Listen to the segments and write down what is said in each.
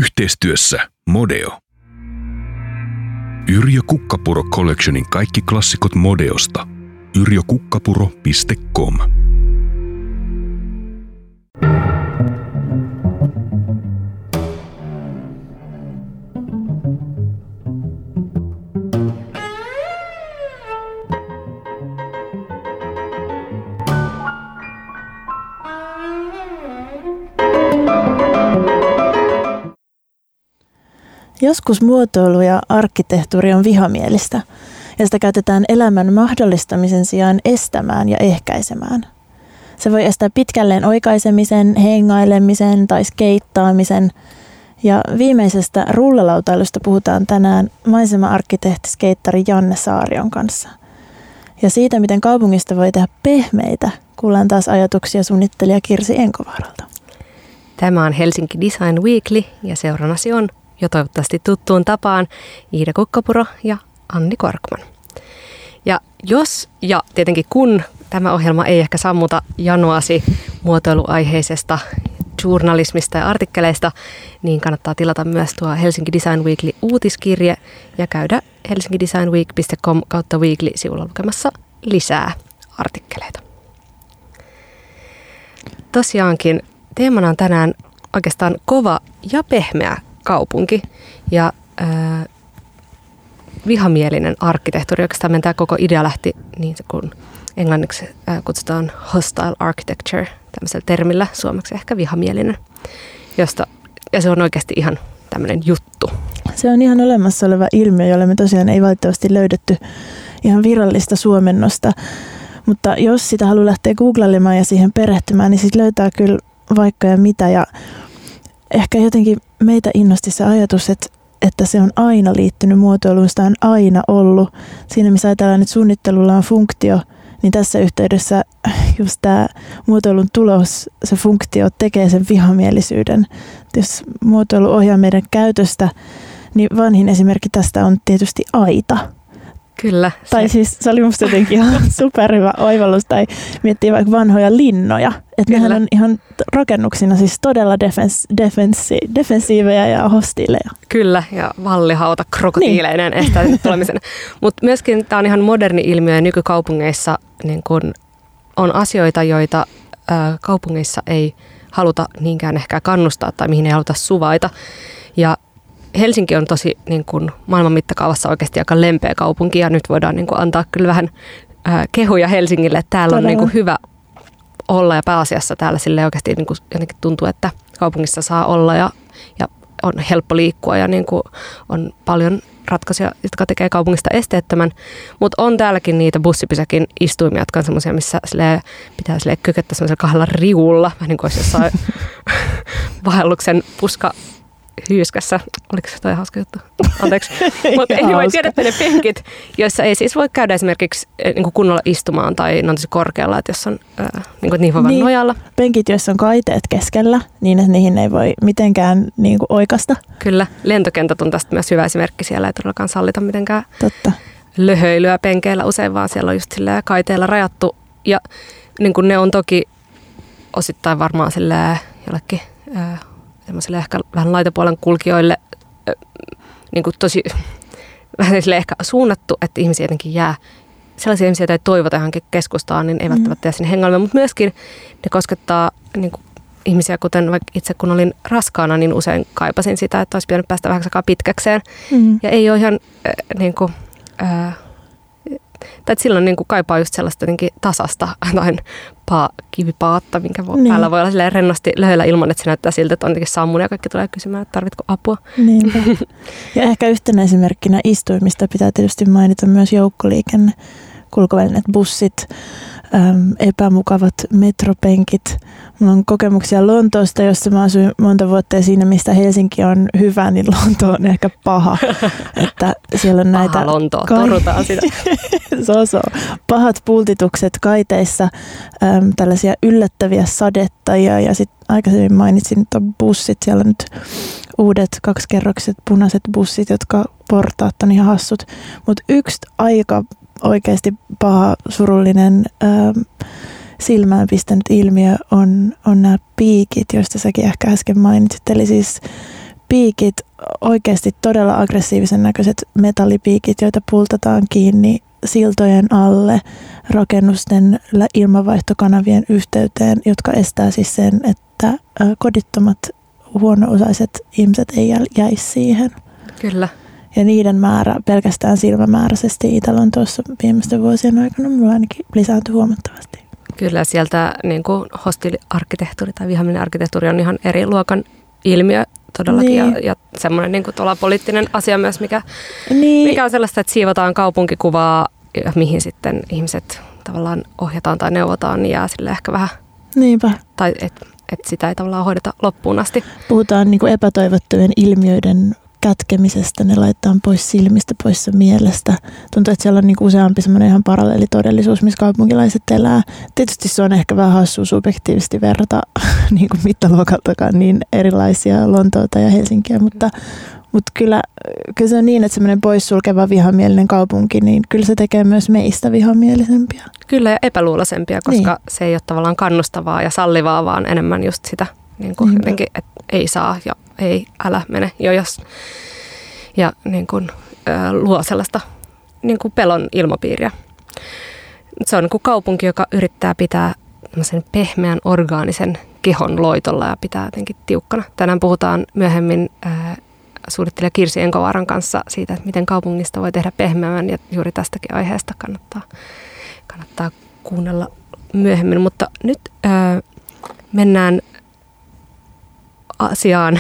Yhteistyössä Modeo. Yrjö Kukkapuro Collectionin kaikki klassikot Modeosta. yrjökukkapuro.com. Joskus muotoilu ja arkkitehtuuri on vihamielistä, ja sitä käytetään elämän mahdollistamisen sijaan estämään ja ehkäisemään. Se voi estää pitkälleen oikaisemisen, hengailemisen tai skeittaamisen. Ja viimeisestä rullalautailusta puhutaan tänään maisema-arkkitehti-skeittari Janne Saarion kanssa. Ja siitä, miten kaupungista voi tehdä pehmeitä, kuullaan taas ajatuksia suunnittelija Kirsi Enkovaaralta. Tämä on Helsinki Design Weekly ja seurannasi on jo toivottavasti tuttuun tapaan Iida Kukkapuro ja Anni Korkman. Ja jos ja tietenkin kun tämä ohjelma ei ehkä sammuta janoasi muotoiluaiheisesta journalismista ja artikkeleista, niin kannattaa tilata myös tuo Helsinki Design Weekly uutiskirje ja käydä helsingidesignweek.com/weekly-sivulla lukemassa lisää artikkeleita. Tosiaankin teemana on tänään oikeastaan kova ja pehmeä kaupunki ja vihamielinen arkkitehtuuri. Oikeastaan tämä koko idea lähti niin kuin englanniksi kutsutaan hostile architecture, tämmöisellä termillä, suomeksi ehkä vihamielinen, ja se on oikeasti ihan tämmöinen juttu. Se on ihan olemassa oleva ilmiö, jolle me tosiaan ei valitettavasti löydetty ihan virallista suomennosta, mutta jos sitä haluaa lähteä googlailemaan ja siihen perehtymään, niin sitten löytää kyllä vaikka ja mitä, ja ehkä jotenkin meitä innosti se ajatus, että se on aina liittynyt muotoiluun, sitä on aina ollut. Siinä missä ajatellaan, että suunnittelulla on funktio, niin tässä yhteydessä just tämä muotoilun tulos, se funktio tekee sen vihamielisyyden. Jos muotoilu ohjaa meidän käytöstä, niin vanhin esimerkki tästä on tietysti aita. Kyllä. Tai siis se oli musta jotenkin ihan superhyvä oivallus, tai miettii vaikka vanhoja linnoja. Että nehän on ihan rakennuksina siis todella defensiivejä ja hostiileja. Kyllä, ja vallihauta krokotiileinen niin estää tulemisen. Mutta myöskin tämä on ihan moderni ilmiö, ja nykykaupungeissa niin kun on asioita, joita kaupungeissa ei haluta niinkään ehkä kannustaa tai mihin ei haluta suvaita. Ja Helsinki on tosi niin kuin maailman mittakaavassa oikeasti aika lempeä kaupunki, ja nyt voidaan niin kuin antaa kyllä vähän kehuja Helsingille, että täällä on niin kuin hyvä olla, ja pääasiassa täällä sille oikeasti niin kuin jotenkin tuntuu, että kaupungissa saa olla ja on helppo liikkua ja niin kuin on paljon ratkaisuja, jotka tekee kaupungista esteettömän, mutta on täälläkin niitä bussipysäkin istuimia, jotka on semmoisia, missä pitää kyköttää semmoisella kahdella riulla, vähän niin kuin olisi jossain vaelluksen hyyskässä. Oliko se toi hauska juttu? Anteeksi. Mutta anyway, tiedätte ne penkit, joissa ei siis voi käydä esimerkiksi niin kunnolla istumaan tai ne on tosi korkealla, että jos on niihin voi vaan nojalla. Penkit, joissa on kaiteet keskellä, niin että niihin ei voi mitenkään niin kuin oikasta. Kyllä. Lentokentät on tästä myös hyvä esimerkki. Siellä ei todellakaan sallita mitenkään löhöilyä penkeillä usein, vaan siellä on just kaiteilla rajattu. Ja niin kuin ne on toki osittain varmaan jollekin semmoisille ehkä vähän laitapuolen kulkijoille niin kuin tosi vähän sille ehkä suunnattu, että ihmisiä jotenkin jää. Sellaisia ihmisiä, joita ei toivota johonkin keskustaan, niin ei välttämättä jää sinne hengailemaan, mutta myöskin ne koskettaa niin kuin ihmisiä, kuten vaikka itse kun olin raskaana, niin usein kaipasin sitä, että olisi pitänyt päästä vähän aikaa pitkäkseen. Ja ei ole ihan niin kuin, tai silloin niin kuin kaipaa just sellaista tasasta jotain kivipaatta, minkä päällä voi olla rennosti löhöllä ilman, että se näyttää siltä, että on jotenkin sammun ja kaikki tulee kysymään, että tarvitko apua. Niinpä. Ja ehkä yhtenä esimerkkinä istuimista pitää tietysti mainita myös joukkoliikenne, kulkuvälineet, bussit, epämukavat metropenkit. Mulla on kokemuksia Lontoosta, jossa mä asuin monta vuotta, ja siinä mistä Helsinki on hyvä, niin Lonto on ehkä paha. Että siellä on näitä paha Lontoa, torjutaan sitä. Pahat pultitukset kaiteissa, tällaisia yllättäviä sadettajia, ja sitten aikaisemmin mainitsin, että on bussit, siellä on nyt uudet 2-kerrokset punaiset bussit, jotka portaat on ihan hassut. Mutta yksi aika oikeasti paha, surullinen, silmään pistänyt ilmiö on nämä piikit, joista säkin ehkä äsken mainitsit. Eli siis piikit, oikeasti todella aggressiivisen näköiset metallipiikit, joita pultataan kiinni siltojen alle rakennusten ilmanvaihtokanavien yhteyteen, jotka estää siis sen, että kodittomat huono-osaiset ihmiset ei jäisi siihen. Kyllä. Ja niiden määrä pelkästään silmämääräisesti Itä-Lontoossa viimeisten vuosien aikana mulla ainakin lisääntyi huomattavasti. Kyllä, sieltä niin kuin hostiiliarkkitehtuuri tai vihaminen arkkitehtuuri on ihan eri luokan ilmiö todellakin. Niin. Ja semmoinen niin kuin poliittinen asia myös, mikä on sellaista, että siivotaan kaupunkikuvaa, mihin sitten ihmiset tavallaan ohjataan tai neuvotaan, niin jää sille ehkä vähän. Niinpä. Tai että sitä ei tavallaan hoideta loppuun asti. Puhutaan niin kuin epätoivottujen ilmiöiden kätkemisestä, ne laitetaan pois silmistä, pois mielestä. Tuntuu, että siellä on niin kuin useampi semmoinen ihan paralleelitodellisuus, missä kaupunkilaiset elää. Tietysti se on ehkä vähän hassua subjektiivisesti verrata niin kuin mittaluokaltakaan niin erilaisia Lontoota ja Helsinkiä, mutta kyllä se on niin, että semmoinen poissulkeva vihamielinen kaupunki, niin kyllä se tekee myös meistä vihamielisempiä. Kyllä, ja epäluuloisempia, koska se ei ole tavallaan kannustavaa ja sallivaa, vaan enemmän just sitä niin kuin jotenkin, että ei saa ja ei, älä mene jo jos. Ja niin kuin, luo sellaista niin kuin pelon ilmapiiriä. Se on niin kuin kaupunki, joka yrittää pitää pehmeän orgaanisen kehon loitolla ja pitää jotenkin tiukkana. Tänään puhutaan myöhemmin suunnittelija Kirsi Enkovaaran kanssa siitä, että miten kaupungista voi tehdä pehmeämmän, ja juuri tästäkin aiheesta kannattaa kuunnella myöhemmin. Mutta nyt mennään asiaan.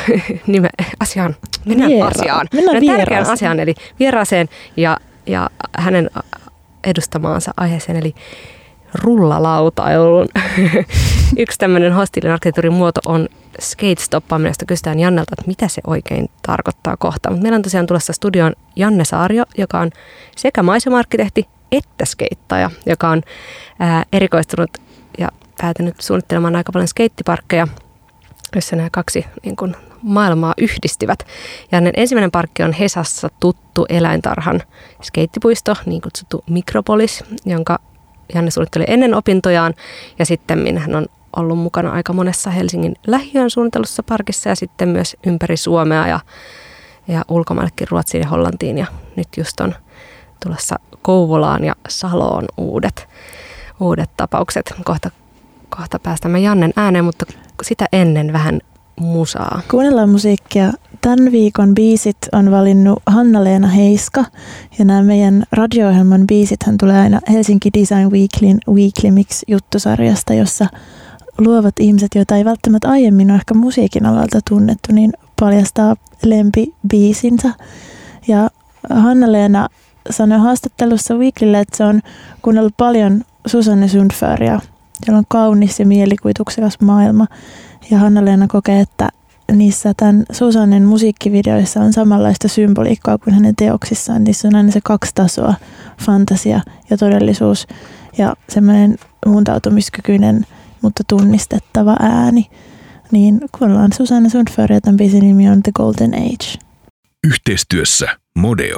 Mennään tärkeään asiaan, eli vieraaseen ja hänen edustamaansa aiheeseen, eli rullalautailun. Yksi tämmöinen hostiilin arkkitehtuurin muoto on skate-stoppaaminen, josta kysytään Jannelta, että mitä se oikein tarkoittaa kohta. Mutta meillä on tosiaan tulossa studioon Janne Saario, joka on sekä maisema-arkkitehti että skeittaja, joka on erikoistunut ja päätynyt suunnittelemaan aika paljon skeittiparkkeja, jossa nämä kaksi niin kuin maailmaa yhdistivät. Ja hänen ensimmäinen parkki on Hesassa tuttu eläintarhan skeittipuisto, niin kutsuttu Mikropolis, jonka Janne suunnitteli ennen opintojaan, ja sitten hän on ollut mukana aika monessa Helsingin lähiön suunnitellussa parkissa ja sitten myös ympäri Suomea ja ulkomaillekin Ruotsiin ja Hollantiin. Ja nyt just on tulossa Kouvolaan ja Saloon uudet tapaukset. Kohta päästämme Jannen ääneen, mutta sitä ennen vähän musaa. Kuunnellaan musiikkia. Tämän viikon biisit on valinnut Hanna-Leena Heiska, ja nämä meidän radio-ohjelman biisithän tulee aina Helsinki Design Weeklyn Weekly Mix-juttusarjasta, jossa luovat ihmiset, joita ei välttämättä aiemmin ole ehkä musiikin alalta tunnettu, niin paljastaa lempibiisinsä. Ja Hanna-Leena sanoi haastattelussa Weeklylle, että se on kuunnellut paljon Susanne Sundföria, jolla on kaunis ja mielikuvituksekas maailma. Ja Hanna-Leena kokee, että niissä tämän Susannen musiikkivideoissa on samanlaista symboliikkaa kuin hänen teoksissaan. Niissä on aina se 2 tasoa, fantasia ja todellisuus ja semmoinen muuntautumiskykyinen, mutta tunnistettava ääni. Niin kuunnellaan Susanne Sundföria, tämän biisin nimi on The Golden Age. Yhteistyössä Modeo.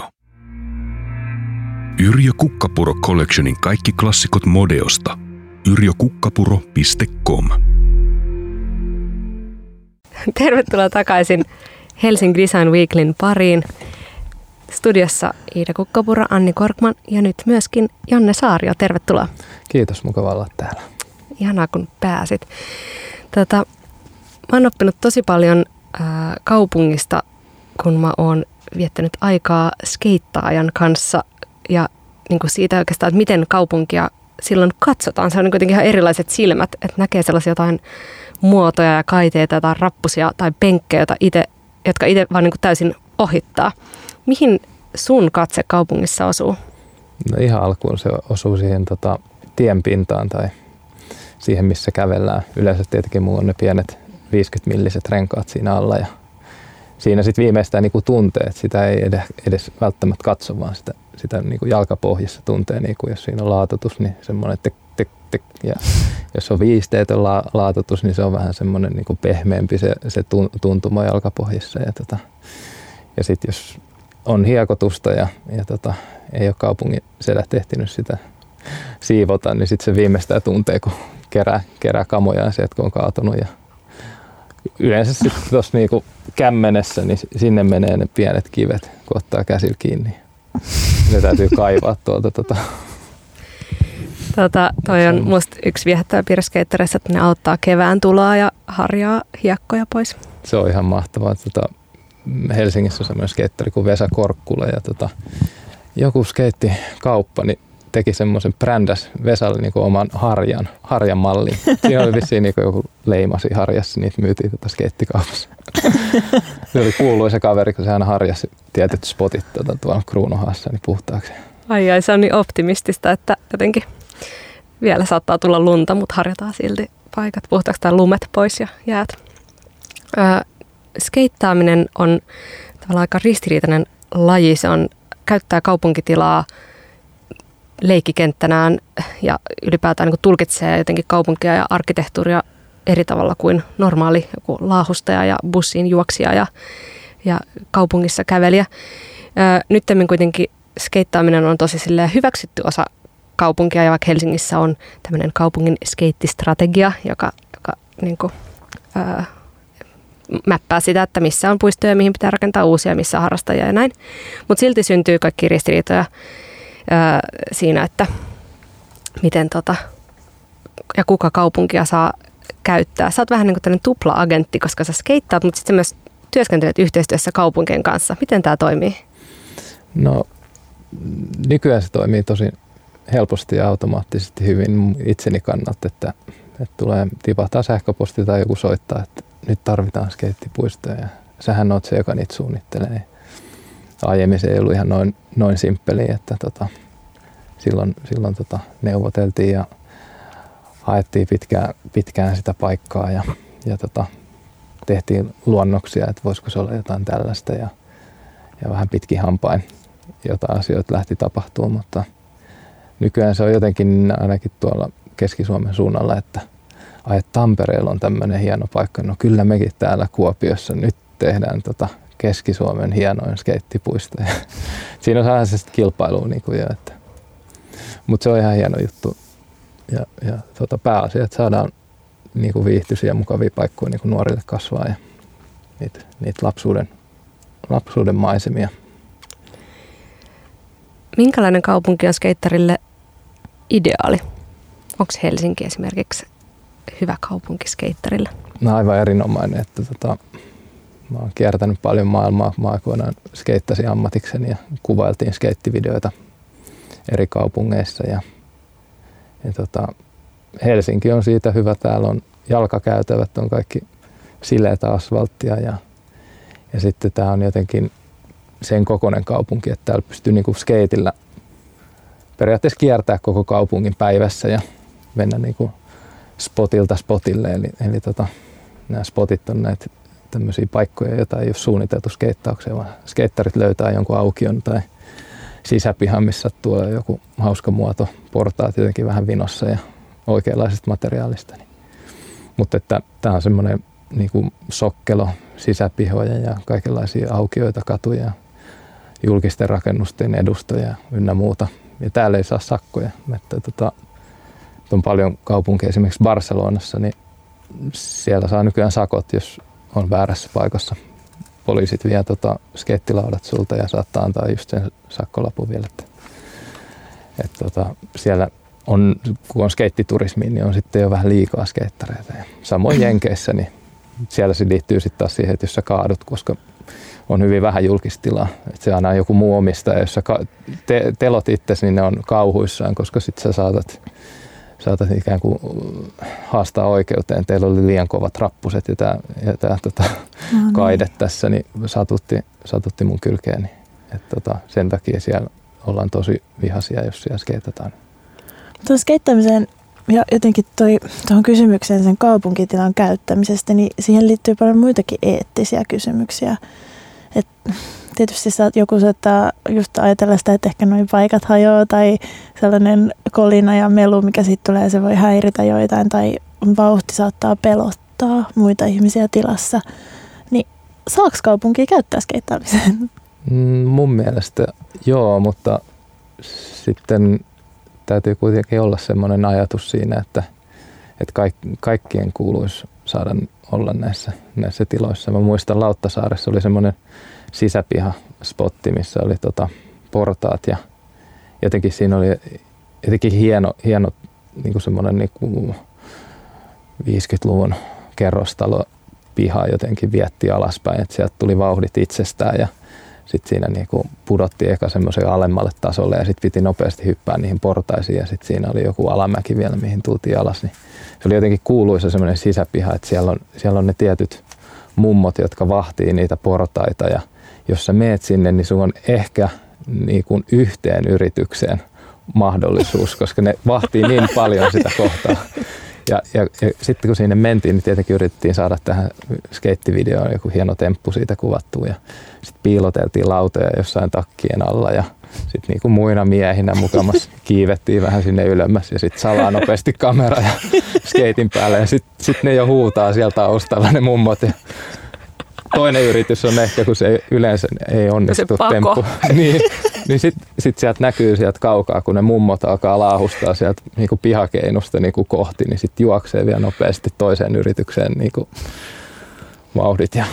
Yrjö Kukkapuro Collectionin kaikki klassikot Modeosta. yrjökukkapuro.com. Tervetuloa takaisin Helsinki Design Weeklyn pariin. Studiossa Iida Kukkapuro, Anni Korkman ja nyt myöskin Janne Saario. Tervetuloa. Kiitos, mukava olla täällä. Ihanaa, kun pääsit. Mä oon oppinut tosi paljon kaupungista, kun mä oon viettänyt aikaa skeittaajan kanssa ja niin kuin siitä oikeastaan, että miten kaupunkia silloin katsotaan. Se on niin kuitenkin ihan erilaiset silmät, että näkee sellaisia jotain muotoja ja kaiteita tai rappusia tai penkkejä, jotka itse vaan niin kuin täysin ohittaa. Mihin sun katse kaupungissa osuu? No ihan alkuun se osuu siihen tienpintaan tai siihen, missä kävellään. Yleensä tietenkin mulla on ne pienet 50-milliset renkaat siinä alla ja siinä sitten viimeistään niin kuin tuntee, että sitä ei edes välttämättä katso, vaan sitä niin kuin jalkapohjassa tuntee, niin kuin jos siinä on laatotus, niin semmoinen tek. Ja jos on viisteetön laatotus, niin se on vähän semmoinen niin kuin pehmeämpi se tuntuma jalkapohjassa. Ja sitten jos on hiekotusta ja ei ole kaupungin sedät ehtinyt sitä siivota, niin sitten se viimeistään tuntee, kun kerää kamojaan sieltä, kun on kaatunut ja yleensä sitten tuossa niinku kämmenessä, niin sinne menee ne pienet kivet, kun ottaa käsillä kiinni. Ne täytyy kaivaa tuolta. Toi on musta yksi viehättävä piirre skeittereissä, että ne auttaa kevään tuloa ja harjaa hiekkoja pois. Se on ihan mahtavaa. Helsingissä on semmoinen skeittari kuin Vesa Korkkula ja joku skeittikauppa niin teki semmoisen brändäs Vesalle niinku oman harjan mallin. Siinä oli vissiin niinku joku leimasi harjassa, niitä myytiin skeittikaupassa. Se oli kuuluisa kaveri, kun se aina harjasi tietyt spotit tuolla Kruunuhaassa niin puhtaaksi. Ai, se on niin optimistista, että jotenkin vielä saattaa tulla lunta, mutta harjataan silti paikat puhtaaksi tai lumet pois ja jäät. Skeittaaminen on tavallaan aika ristiriitainen laji. Se käyttää kaupunkitilaa leikkikenttänään ja ylipäätään niin tulkitsee jotenkin kaupunkia ja arkkitehtuuria eri tavalla kuin normaali joku laahustaja ja bussin juoksija ja kaupungissa kävelijä. Nyttemmin kuitenkin skeittaaminen on tosi hyväksytty osa kaupunkia ja vaikka Helsingissä on tämmöinen kaupungin skeittistrategia, joka niin kuin, mäppää sitä, että missä on puistoja, mihin pitää rakentaa uusia, missä on harrastajia ja näin. Mutta silti syntyy kaikki ristiriitoja siinä, että miten ja kuka kaupunkia saa käyttää. Sä oot vähän niin kuin tämmöinen tupla-agentti, koska sä skeittaat, mutta sitten myös työskentelet yhteistyössä kaupunkien kanssa. Miten tämä toimii? No nykyään se toimii tosi helposti ja automaattisesti hyvin itseni kannalta, että tipahtaa sähköposti tai joku soittaa, että nyt tarvitaan skeittipuistoja ja sähän oot se, joka niitä suunnittelee. Aiemmin se ei ollut ihan noin simppeliä, että silloin neuvoteltiin ja haettiin pitkään sitä paikkaa ja tehtiin luonnoksia, että voisiko se olla jotain tällaista ja vähän pitkin hampain jotain asioita lähti tapahtumaan, mutta nykyään se on jotenkin ainakin tuolla Keski-Suomen suunnalla, että Tampereella on tämmöinen hieno paikka. No kyllä mekin täällä Kuopiossa nyt tehdään Keski-Suomen hienoin skeittipuisto. Siinä on vähän se kilpailua niin kuin jo, mutta se on ihan hieno juttu. Ja pääasia, että saadaan niin kuin viihtyisiä mukavia paikkoja niin kuin nuorille kasvaa ja niitä lapsuuden maisemia. Minkälainen kaupunki on skeittarille ideaali? Onko Helsinki esimerkiksi hyvä kaupunki skeittarille? No aivan erinomainen. Että mä oon kiertänyt paljon maailmaa. Mä aikoinaan skeittasin ammatikseni ja kuvailtiin skeittivideoita eri kaupungeissa. Ja Helsinki on siitä hyvä. Täällä on jalkakäytävät, on kaikki sileätä asfalttia ja sitten tää on jotenkin sen kokoinen kaupunki, että täällä pystyy niinku skeitillä periaatteessa kiertää koko kaupungin päivässä ja mennä niinku spotilta spotille. Eli nämä spotit on näitä tämmöisiä paikkoja, joita ei ole suunniteltu skeittaukseen, vaan skeittarit löytää jonkun aukion tai sisäpihan, missä tulee joku hauska muoto, portaat jotenkin vähän vinossa ja oikeanlaisesta materiaalista. Mutta että tämä on semmoinen niinku sokkelo, sisäpihoja ja kaikenlaisia aukioita, katuja, julkisten rakennusten edustoja ynnä muuta. Ja täällä ei saa sakkoja. Että on paljon kaupunkeja, esimerkiksi Barcelonassa, niin siellä saa nykyään sakot, jos on väärässä paikassa. Poliisit vie skeittilaudat sulta ja saattaa antaa just sen sakkolapun vielä. Siellä on, kun on skeittiturismi, niin on sitten jo vähän liikaa skeittareita. Ja samoin Jenkeissä, niin siellä se liittyy sitten taas siihen, että jos sä kaadut, koska on hyvin vähän julkistilaa. Että se aina joku muu omistaja, jos sä telot itsesi, niin ne on kauhuissaan, koska sitten sä saatat ikään kuin haastaa oikeuteen. Teillä oli liian kovat rappuset ja tämä kaide tässä, niin satutti mun kylkeeni. Sen takia siellä ollaan tosi vihaisia, jos siellä skeitataan. Tuon skeittämiseen ja jotenkin tuohon kysymykseen sen kaupunkitilan käyttämisestä, niin siihen liittyy paljon muitakin eettisiä kysymyksiä. Et tietysti joku saattaa just ajatella sitä, että ehkä nuo paikat hajoaa tai sellainen kolina ja melu, mikä siitä tulee, se voi häiritä joitain tai vauhti saattaa pelottaa muita ihmisiä tilassa. Niin saako kaupunkia käyttää skeittaamiseen? Mun mielestä joo, mutta sitten täytyy kuitenkin olla semmoinen ajatus siinä, että kaikkien kuuluisi saada olla näissä tiloissa. Mä muistan Lauttasaaressa oli semmoinen sisäpihaspotti, missä oli portaat ja jotenkin siinä oli jotenkin hieno niin kuin semmoinen niin kuin 50-luvun kerrostalo piha jotenkin vietti alaspäin, että sieltä tuli vauhdit itsestään ja sitten siinä niinku pudottiin eka semmoisen alemmalle tasolle ja sitten piti nopeasti hyppää niihin portaisiin ja sitten siinä oli joku alamäki vielä, mihin tultiin alas. Niin se oli jotenkin kuuluisa semmoinen sisäpiha, että siellä on ne tietyt mummot, jotka vahtii niitä portaita ja jos sä meet sinne, niin sun on ehkä niinku yhteen yritykseen mahdollisuus, koska ne vahtii niin paljon sitä kohtaa. Ja sitten kun sinne mentiin, niin tietenkin yritettiin saada tähän skeittivideoon joku hieno temppu siitä kuvattua. Ja sitten piiloteltiin lautoja jossain takkien alla ja sitten niinku muina miehinä mukamas kiivettiin vähän sinne ylemmäs ja sitten salaa nopeasti kamera ja skeitin päälle. Ja sitten ne jo huutaa sieltä taustalla ne mummot. Ja toinen yritys on ehkä, kun se yleensä ei onnistu temppu. Niin sit sieltä näkyy sieltä kaukaa, kun ne mummot alkaa laahustaa sieltä niinku pihakeinusta niinku kohti, niin sitten juoksee vielä nopeasti toiseen yritykseen niinku vauhdit. Ja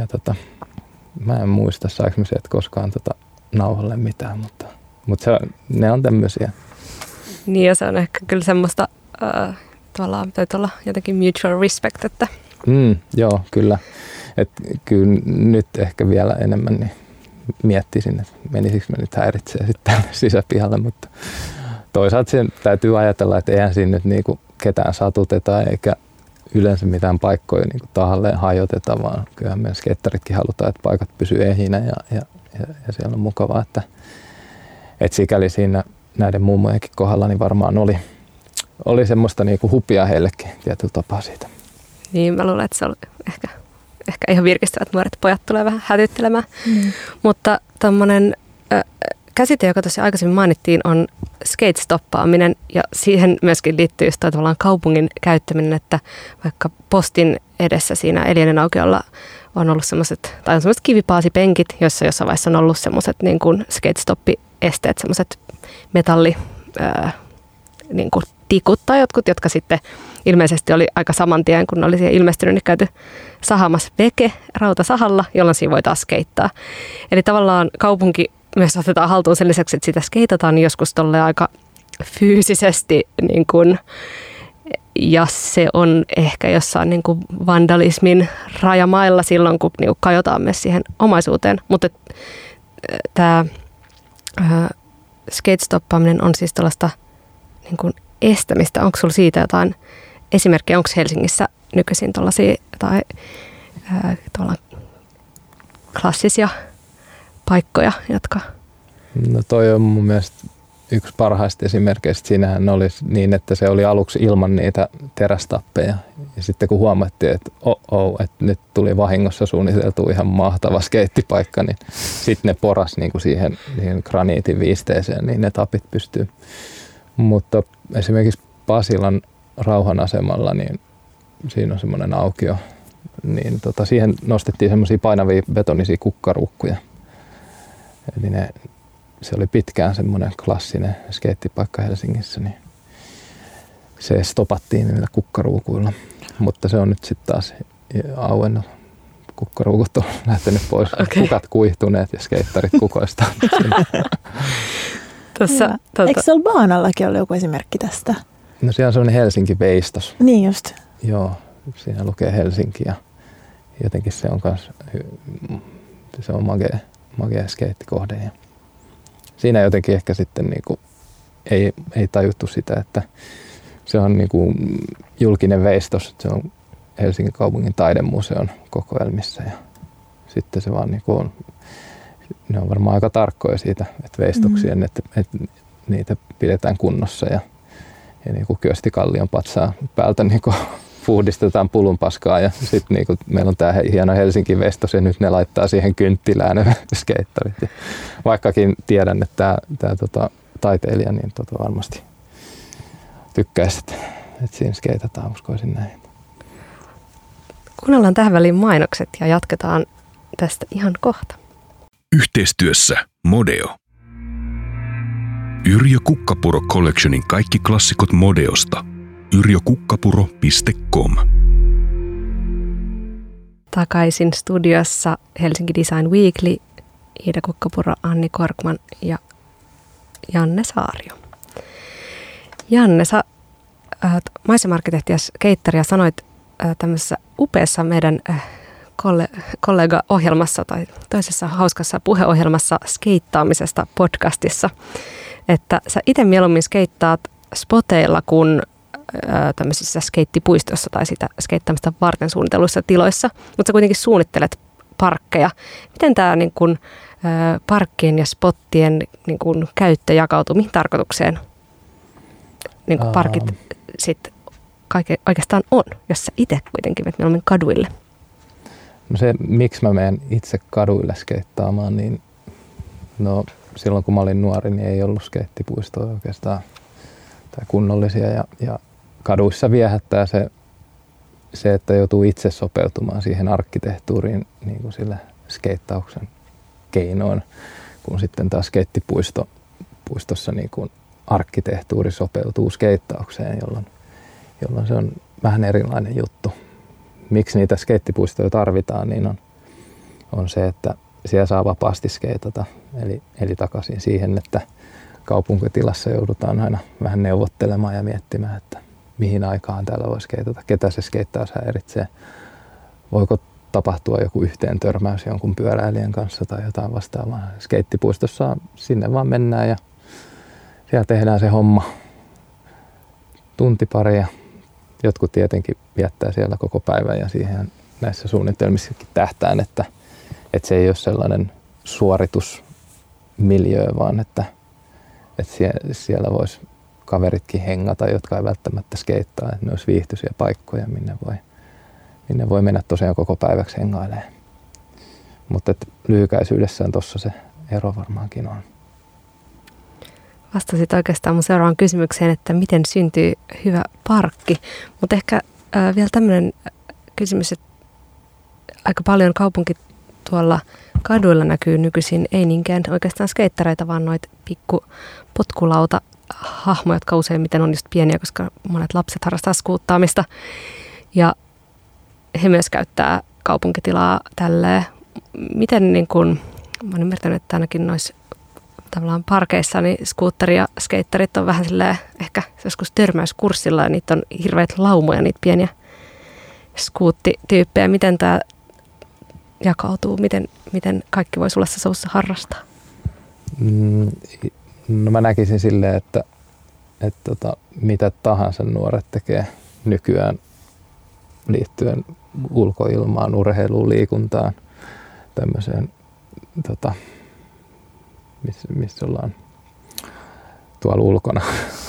mä en muista, saanko me sieltä koskaan nauhalle mitään, mutta ne on tämmöisiä. Niin ja se on ehkä kyllä semmoista, tavallaan täytyy olla jotenkin mutual respect, että... Joo, kyllä. Et kyllä nyt ehkä vielä enemmän niin miettisin, että menisikö mä nyt häiritsee sitten tänne sisäpihalle, mutta toisaalta sen täytyy ajatella, että eihän siinä nyt niinku ketään satuteta eikä yleensä mitään paikkoja niinku tahalleen hajoteta, vaan kyllähän meidän skeittaritkin halutaan, että paikat pysyy ehinä ja siellä on mukavaa, että sikäli siinä näiden mummojenkin kohdalla niin varmaan oli semmoista niinku hupia heillekin tietyllä tapaa siitä. Niin, mä luulen, että se oli ehkä ihan virkistävät nuoret pojat tulee vähän hätyttelemään. Mutta tommonen käsite, joka tosiaan aikaisemmin mainittiin, on skate-stoppaaminen ja siihen myöskin liittyy just tavallaan kaupungin käyttäminen, että vaikka postin edessä siinä Elienen aukiolla on ollut semmoiset kivipaasipenkit, joissa jossain vaiheessa on ollut semmoiset niin kuin skate-stoppi-esteet, semmoiset metalli niin kuin tikut tai jotkut, jotka sitten ilmeisesti oli aika saman tien, kun oli siihen ilmestynyt, niin käyty sahamassa veke rautasahalla, jolloin siinä voi taas skeittaa. Eli tavallaan kaupunki myös otetaan haltuun sen lisäksi, että sitä skeitataan niin joskus tolleen aika fyysisesti, niin kuin, ja se on ehkä jossain niin kuin vandalismin rajamailla silloin, kun niin kuin kajotaan myös siihen omaisuuteen. Mutta tämä skate-stoppaaminen on siis tällaista niin kuin estämistä. Onko sinulla siitä jotain esimerkkejä? Onko Helsingissä nykyisin tuollaisia tai klassisia paikkoja, jotka... No toi on mun mielestä yksi parhaista esimerkkeistä. Siinähän oli niin, että se oli aluksi ilman niitä terästappeja. Ja sitten kun huomattiin, että että nyt tuli vahingossa suunniteltu ihan mahtava skeittipaikka, niin sitten ne poras niin kuin siihen graniitin viisteeseen, niin ne tapit pystyy. Mutta esimerkiksi Pasilan rauhanasemalla, niin siinä on semmoinen aukio, niin siihen nostettiin semmoisia painavia betonisia kukkaruukkuja. Eli se oli pitkään semmoinen klassinen skeittipaikka Helsingissä, niin se stopattiin niillä kukkaruukuilla. Mutta se on nyt sitten taas auennut. Kukkaruukut on lähtenyt pois, kukat kuihtuneet ja skeittarit kukoista. Eikö siellä Baanallakin ole joku esimerkki tästä? No siellä on sellainen Helsinki-veistos. Niin just. Joo, siinä lukee Helsinki ja jotenkin se on kans, se on magea skeittikohde. Ja siinä jotenkin ehkä sitten niinku ei tajuttu sitä, että se on niinku julkinen veistos, se on Helsingin kaupungin taidemuseon kokoelmissa ja sitten se vaan niinku on, ne on varmaan aika tarkkoja siitä, että veistoksien, että niitä pidetään kunnossa ja niinku Kyösti Kallion patsaa päältä niinku puhdistetaan pulunpaskaa ja sitten niinku meillä on tää hieno Helsingin veistos ja nyt ne laittaa siihen kynttilään ne skeittarit. Ja vaikkakin tiedän, että tää taiteilija niin varmasti tykkäisi, että siinä skeitataan, uskoisin näin. Kuunnellaan tähän väliin mainokset ja jatketaan tästä ihan kohta. Yhteistyössä Modeo. Yrjö Kukkapuro Collectionin kaikki klassikot Modeosta. yrjökukkapuro.com takaisin studiossa Helsinki Design Weekly, Iida Kukkapuro, Anni Korkman ja Janne Saario. Janne, sä maisema-arkkitehti ja skeittari ja sanoit tämmöisessä upeassa meidän kollega-ohjelmassa tai toisessa hauskassa puheohjelmassa skeittaamisesta podcastissa, että sä itse mieluummin skeittaat spoteilla kuin tämmöisissä skeittipuistossa tai sitä skeittaamista varten suunnitelluissa tiloissa, mutta sä kuitenkin suunnittelet parkkeja. Miten tämä niin kun, parkkien ja spottien niin kun, käyttö jakautuu? Mihin tarkoitukseen niin kun parkit sitten oikeastaan on, jos sä itse kuitenkin menet mieluummin kaduille? No se, miksi mä menen itse kaduille skeittaamaan, niin no silloin kun mä olin nuori, niin ei ollut skeittipuistoja oikeastaan tai kunnollisia ja kaduissa viehättää se, että joutuu itse sopeutumaan siihen arkkitehtuuriin niin kuin sillä skeittauksen keinoin, kun sitten taas skeittipuistossa niin kuin arkkitehtuuri sopeutuu skeittaukseen, jolloin se on vähän erilainen juttu. Miksi niitä skeittipuistoja tarvitaan, niin on se, että siellä saa vapaasti skeitata, eli takaisin siihen, että kaupunkitilassa joudutaan aina vähän neuvottelemaan ja miettimään, että mihin aikaan täällä voi skeitata, ketä se skeittaus häiritsee. Voiko tapahtua joku yhteen törmäys jonkun pyöräilijän kanssa tai jotain vastaavaa. Skeittipuistossa sinne vaan mennään ja siellä tehdään se homma tunti pari ja jotkut tietenkin viettää siellä koko päivän ja siihen näissä suunnitelmissakin tähtään, että se ei ole sellainen suoritusmiljöö, vaan että siellä voisi kaveritkin hengata, jotka ei välttämättä skeittaa, että ne olisi viihtyisiä paikkoja, minne voi mennä tosiaan koko päiväksi hengailemaan. Mutta lyhykäisyydessään tuossa se ero varmaankin on. Vastasit oikeastaan mun seuraavaan kysymykseen, että miten syntyy hyvä parkki. Mutta ehkä vielä tämmöinen kysymys, että aika paljon kaupunki tuolla kaduilla näkyy nykyisin, ei niinkään oikeastaan skeittareita, vaan noita pikku potkulauta-hahmoja, jotka useimmiten on just pieniä, koska monet lapset harrastaa skuuttaamista. Ja he myös käyttää kaupunkitilaa tälleen. Miten niin kun, mä oon ymmärtänyt, että ainakin noissa tavallaan parkeissa, niin skuutteri ja skeittarit on vähän silleen ehkä joskus törmäyskurssilla ja niitä on hirveät laumoja, niitä pieniä skuuttityyppejä. Miten tämä jakautuu? Miten kaikki voi sulassa soussa harrastaa? No mä näkisin silleen, että mitä tahansa nuoret tekee nykyään liittyen ulkoilmaan, urheiluun, liikuntaan, tämmöiseen, missä ollaan tuolla ulkona,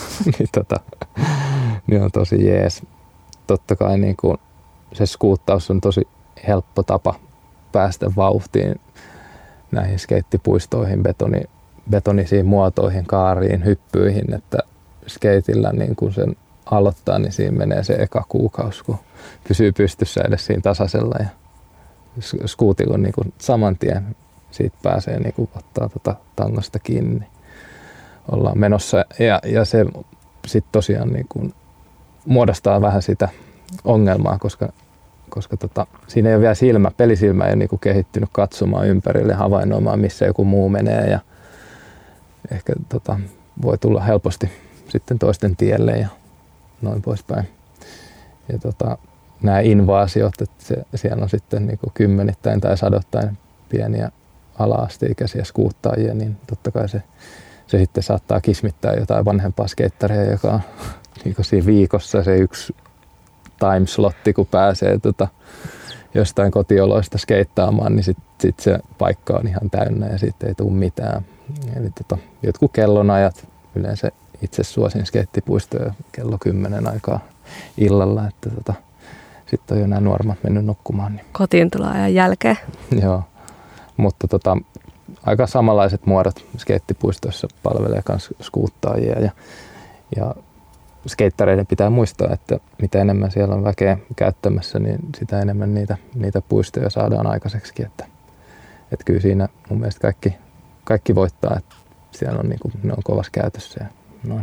niin on tosi jees. Totta kai niin kuin se skuuttaus on tosi helppo tapa päästä vauhtiin näihin skeittipuistoihin, betonisiin muotoihin, kaariin, hyppyihin, että skeitillä niin kun sen aloittaa, niin siinä menee se eka kuukausi, kun pysyy pystyssä edes siinä tasaisella ja skuutilla on niin kuin saman tien siitä pääsee niin kuin ottaa tangosta kiinni. Ollaan menossa ja se sitten tosiaan niin kuin muodostaa vähän sitä ongelmaa, koska siinä ei ole vielä pelisilmä ei ole niin kuin kehittynyt katsomaan ympärille, havainnoimaan missä joku muu menee ja ehkä voi tulla helposti sitten toisten tielle ja noin poispäin. Ja nämä invaasiot, että siellä on sitten niin kuin kymmenittäin tai sadottain pieniä ala-asteikäisiä skuuttaajia, niin totta kai se sitten saattaa kismittää jotain vanhempaa skeittaria, joka on niin kuin siinä viikossa se yksi timeslotti, kun pääsee jostain kotioloista skeittaamaan, niin sit se paikka on ihan täynnä ja siitä ei tule mitään. Eli jotkut kellonajat, yleensä itse suosin skeittipuistoja kello 10 aikaa illalla, että sitten on jo nämä nuoremmat mennyt nukkumaan. Niin. Kotiin tuloajan jälkeen. Joo, mutta aika samanlaiset muodot skeittipuistoissa palvelee myös skuuttaajia ja skeittareiden pitää muistaa, että mitä enemmän siellä on väkeä käyttämässä, niin sitä enemmän niitä puistoja saadaan aikaiseksi. Että kyllä siinä mun mielestä kaikki voittaa, että siellä on ne on kovassa käytössä ja noin.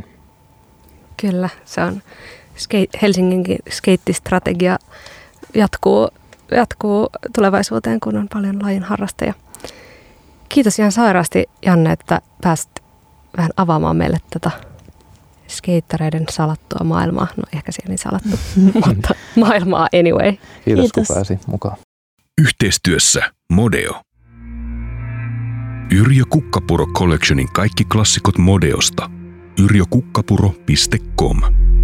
Kyllä, se on Helsingin skeittistrategia jatkuu jatkuu tulevaisuuteen, kun on paljon lajin harrastajia. Kiitos ihan sairaasti, Janne, että pääsit vähän avaamaan meille tätä skeittareiden salattua maailmaa. No ehkä siellä niin salattu, mutta maailmaa anyway. Kiitos, kun pääsi mukaan. Yhteistyössä Modeo. Yrjö Kukkapuro Collectionin kaikki klassikot Modeosta. yrjökukkapuro.com.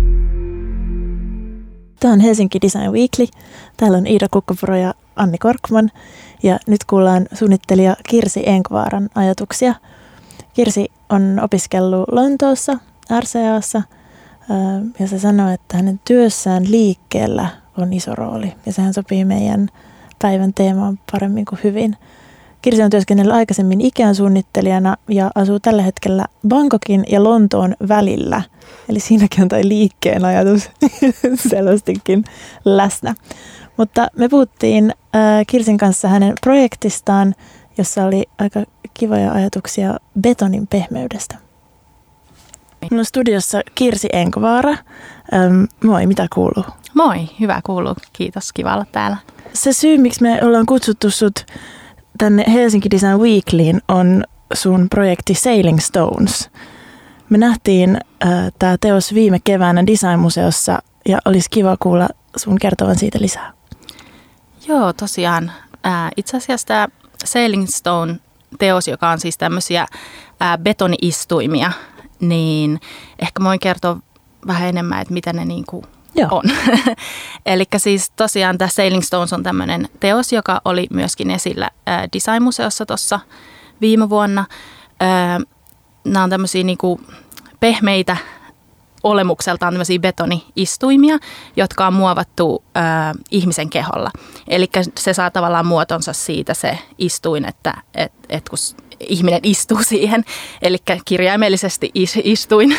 Tämä on Helsinki Design Weekly. Täällä on Iida Kukkapuro ja Anni Korkman. Ja nyt kuullaan suunnittelija Kirsi Enkvaaran ajatuksia. Kirsi on opiskellut Lontoossa, RCA:ssa, ja se sanoo, että hänen työssään liikkeellä on iso rooli. Ja sehän sopii meidän päivän teemaan paremmin kuin hyvin. Kirsi on työskennellyt aikaisemmin Ikean suunnittelijana ja asuu tällä hetkellä Bangkokin ja Lontoon välillä. Eli siinäkin on toi liikkeen ajatus selvästikin läsnä. Mutta me puhuttiin Kirsin kanssa hänen projektistaan, jossa oli aika kivoja ajatuksia betonin pehmeydestä. Minulla on studiossa Kirsi Enkvaara. Moi, mitä kuuluu? Moi, hyvä kuuluu. Kiitos, kiva olla täällä. Se syy, miksi me ollaan kutsuttu sut tänne Helsinki Design Weeklyin, on sun projekti Sailing Stones. Me nähtiin tämä teos viime keväänä Design-museossa ja olisi kiva kuulla sun kertovan siitä lisää. Joo, tosiaan. Itse asiassa tämä Sailing Stone-teos, joka on siis tämmöisiä betoni-istuimia, niin ehkä voin kertoa vähän enemmän, että mitä ne niinku on. Eli siis tosiaan tämä Sailing Stones on tämmöinen teos, joka oli myöskin esillä Design-museossa tuossa viime vuonna. Nämä on tämmöisiä niinku pehmeitä olemukseltaan tämmöisiä betoni-istuimia, jotka on muovattu ihmisen keholla. Eli se saa tavallaan muotonsa siitä se istuin, että kun ihminen istuu siihen, eli kirjaimellisesti istuin.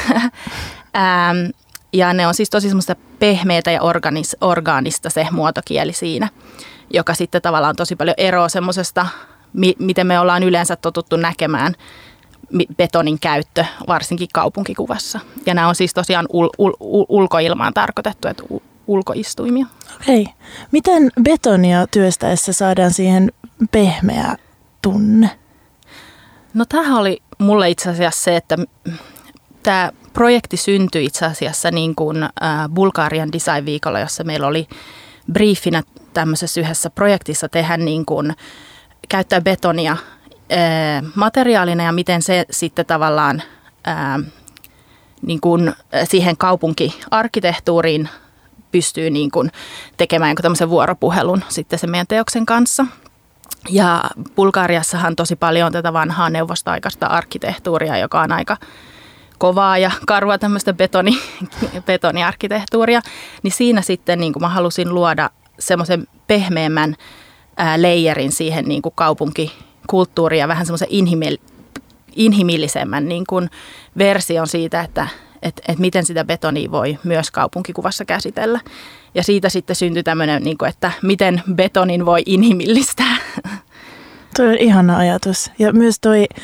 Ja ne on siis tosi semmoista pehmeätä ja orgaanista se muotokieli siinä, joka sitten tavallaan on tosi paljon eroa semmoisesta, miten me ollaan yleensä totuttu näkemään betonin käyttö, varsinkin kaupunkikuvassa. Ja nämä on siis tosiaan ulkoilmaan tarkoitettu, että ulkoistuimia. Okei. Miten betonia työstäessä saadaan siihen pehmeä tunne? No tämähän oli mulle itse asiassa se, että tämä projekti syntyi itse asiassa niin kuin Bulgarian Design-viikolla, jossa meillä oli briefinä tämmöisessä yhdessä projektissa tehdä niin kuin käyttää betonia materiaalina ja miten se sitten tavallaan niin kuin siihen kaupunkiarkkitehtuuriin pystyy niin kuin tekemään jonkun tämmöisen vuoropuhelun sitten sen meidän teoksen kanssa. Ja Bulgariassahan tosi paljon on tätä vanhaa neuvostoaikaista arkkitehtuuria, joka on aika kovaa ja karua tämmöistä betoniarkkitehtuuria. Niin siinä sitten niin kuin mä halusin luoda semmoisen pehmeämmän leijerin siihen niin kuin kaupunkikulttuuriin ja vähän semmoisen inhimillisemmän niin kuin version siitä, että miten sitä betonia voi myös kaupunkikuvassa käsitellä. Ja siitä sitten syntyi tämmöinen, niin kuin, että miten betonin voi inhimillistää. Tuo on ihana ajatus. Ja myös